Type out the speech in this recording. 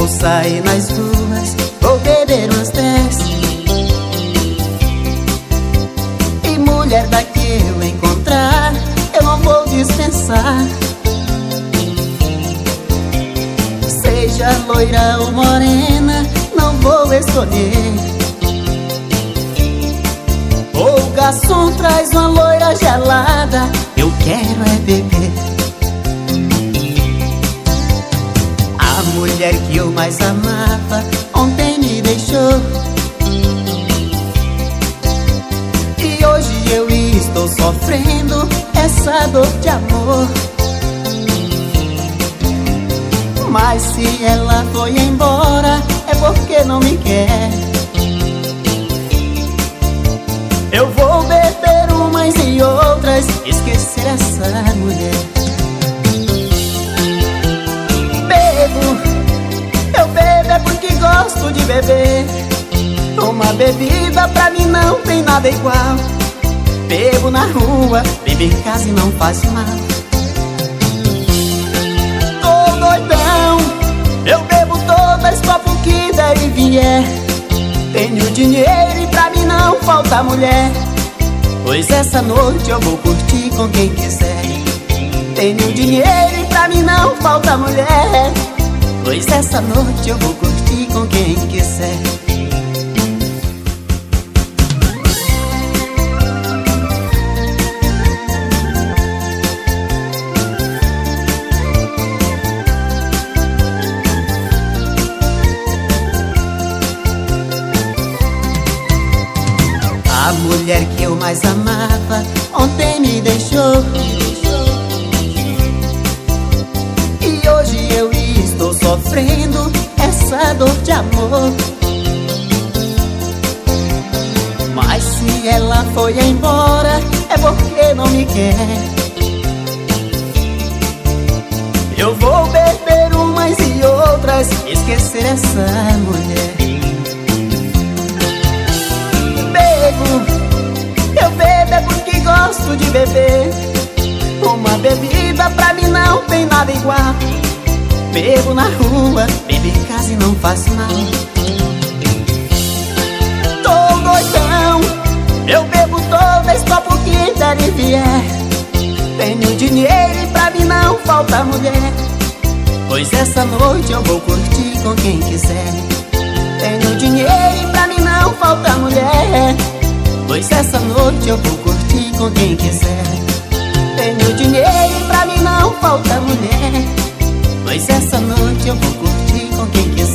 Vou sair nas ruas, vou beber umas 10. E mulher daqui eu encontrar, eu não vou dispensar. Seja loira ou morena, não vou escolher. O garçom traz uma loira gelada, eu quero é beber. A mulher que eu mais amava ontem me deixou, e hoje eu estou sofrendo essa dor de amor. Mas se ela foi embora, é porque não me quer. Eu vou beber umas e outras, esquecer essa mulher. Eu bebo é porque gosto de beber. Uma bebida pra mim não tem nada igual. Bebo na rua, bebo em casa e não faz mal. Tô doidão, eu bebo todas, copo que der e vier. Tenho dinheiro e pra mim não falta mulher, pois essa noite eu vou curtir com quem quiser. Tenho dinheiro e pra mim não falta mulher, pois essa noite eu vou curtir com quem quiser. A mulher que eu mais amava ontem me deixou, e hoje eu estou sofrendo essa dor de amor. Mas se ela foi embora, é porque não me quer. Eu vou beber umas e outras, esquecer essa mulher. Eu bebo é porque gosto de beber. Uma bebida pra mim não tem nada igual. Bebo na rua, bebo em casa e não faz mal. Tô doidão, eu bebo todas, copo que der e vier. Tenho dinheiro e pra mim não falta mulher, pois essa noite eu vou curtir com quem quiser. Tenho dinheiro e pra mim não falta mulher, pois essa noite eu vou curtir com quem quiser. Tenho dinheiro e pra mim não falta mulher, pois essa noite eu vou curtir com quem quiser.